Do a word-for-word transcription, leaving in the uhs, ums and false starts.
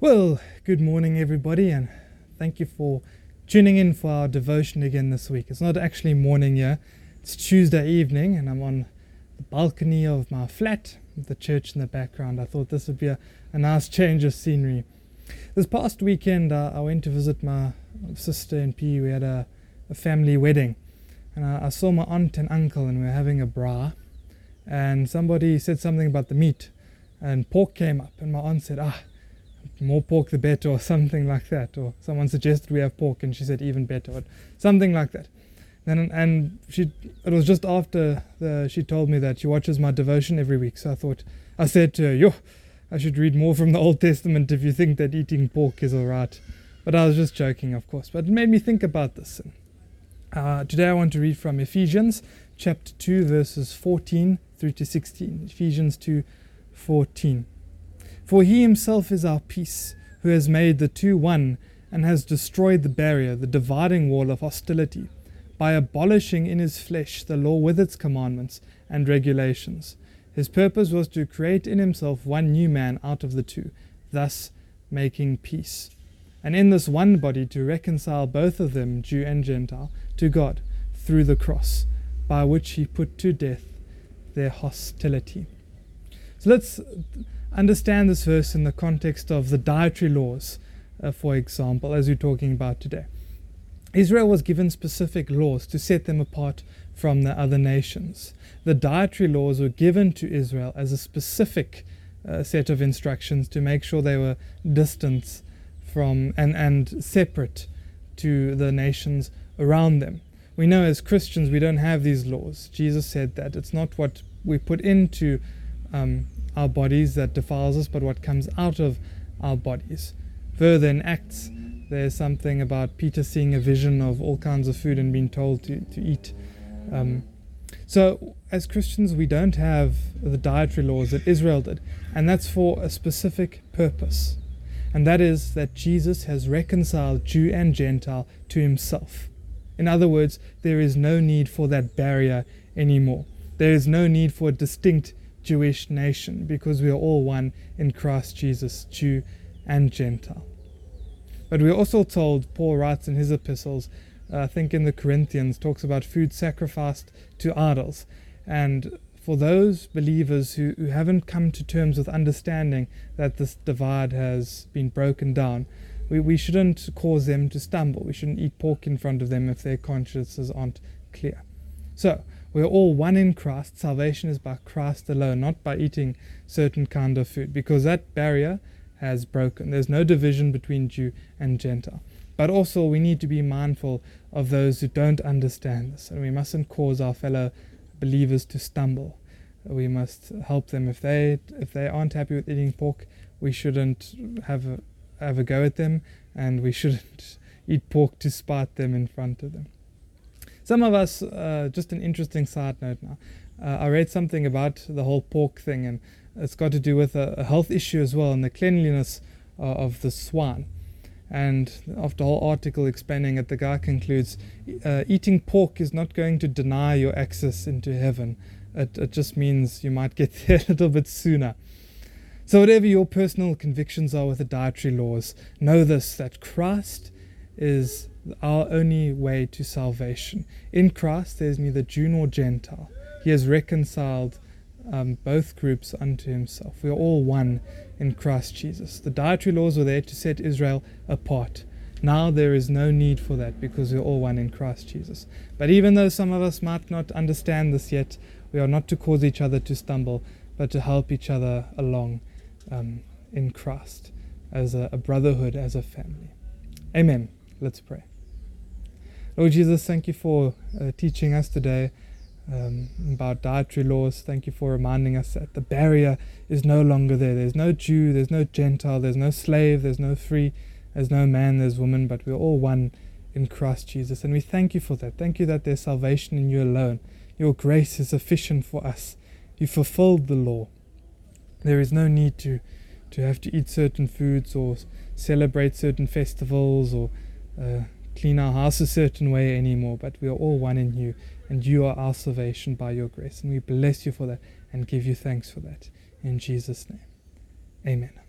Well, good morning, everybody, and thank you for tuning in for our devotion again this week. It's not actually morning yet, it's Tuesday evening, and I'm on the balcony of my flat with the church in the background. I thought this would be a, a nice change of scenery. This past weekend, uh, I went to visit my sister in P E. We had a, a family wedding, and I, I saw my aunt and uncle, and we were having a bra, and somebody said something about the meat, and pork came up, and my aunt said, ah, more pork the better, or something like that, or someone suggested we have pork and she said even better, or something like that. And and she it was just after the, she told me that she watches my devotion every week, so I thought, I said to her, yo, I should read more from the Old Testament if you think that eating pork is alright. But I was just joking, of course, but it made me think about this. Uh, today I want to read from Ephesians chapter two, verses fourteen through to sixteen. Ephesians two fourteen. For he himself is our peace, who has made the two one, and has destroyed the barrier, the dividing wall of hostility, by abolishing in his flesh the law with its commandments and regulations. His purpose was to create in himself one new man out of the two, thus making peace, and in this one body to reconcile both of them, Jew and Gentile, to God through the cross, by which he put to death their hostility. So let's understand this verse in the context of the dietary laws, uh, for example, as we're talking about today. Israel was given specific laws to set them apart from the other nations. The dietary laws were given to Israel as a specific uh, set of instructions to make sure they were distant from and, and separate to the nations around them. We know as Christians we don't have these laws. Jesus said that it's not what we put into um, our bodies that defiles us, but what comes out of our bodies. Further in Acts, there's something about Peter seeing a vision of all kinds of food and being told to, to eat. Um, so as Christians, we don't have the dietary laws that Israel did, and that's for a specific purpose. And that is that Jesus has reconciled Jew and Gentile to himself. In other words, there is no need for that barrier anymore. There is no need for a distinct Jewish nation, because we are all one in Christ Jesus, Jew and Gentile. But we're also told, Paul writes in his epistles, uh, I think in the Corinthians, talks about food sacrificed to idols. And for those believers who, who haven't come to terms with understanding that this divide has been broken down, we, we shouldn't cause them to stumble. We shouldn't eat pork in front of them if their consciences aren't clear. So, we're all one in Christ. Salvation is by Christ alone, not by eating certain kind of food, because that barrier has broken. There's no division between Jew and Gentile. But also we need to be mindful of those who don't understand this, and we mustn't cause our fellow believers to stumble. We must help them. If they if they aren't happy with eating pork, we shouldn't have a, have a go at them, and we shouldn't eat pork to spite them in front of them. Some of us, uh, just an interesting side note now, uh, I read something about the whole pork thing, and it's got to do with a, a health issue as well, and the cleanliness uh, of the swine. And after a whole article explaining it, the guy concludes, uh, eating pork is not going to deny your access into heaven. It, it just means you might get there a little bit sooner. So whatever your personal convictions are with the dietary laws, know this, that Christ is our only way to salvation. In Christ there's neither Jew nor Gentile. He has reconciled um, both groups unto himself. We are all one in Christ Jesus. The dietary laws were there to set Israel apart. Now there is no need for that, because we're all one in Christ Jesus. But even though some of us might not understand this yet, we are not to cause each other to stumble, but to help each other along um, in Christ as a, a brotherhood, as a family. Amen. Let's pray. Lord Jesus, thank you for uh, teaching us today um, about dietary laws. Thank you for reminding us that the barrier is no longer there. There's no Jew, there's no Gentile, there's no slave, there's no free, there's no man, there's woman, but we're all one in Christ Jesus. And we thank you for that. Thank you that there's salvation in you alone. Your grace is sufficient for us. You fulfilled the law. There is no need to, to have to eat certain foods or celebrate certain festivals or uh, clean our house a certain way anymore, but we are all one in you, and you are our salvation by your grace, and we bless you for that and give you thanks for that. In Jesus' name, amen.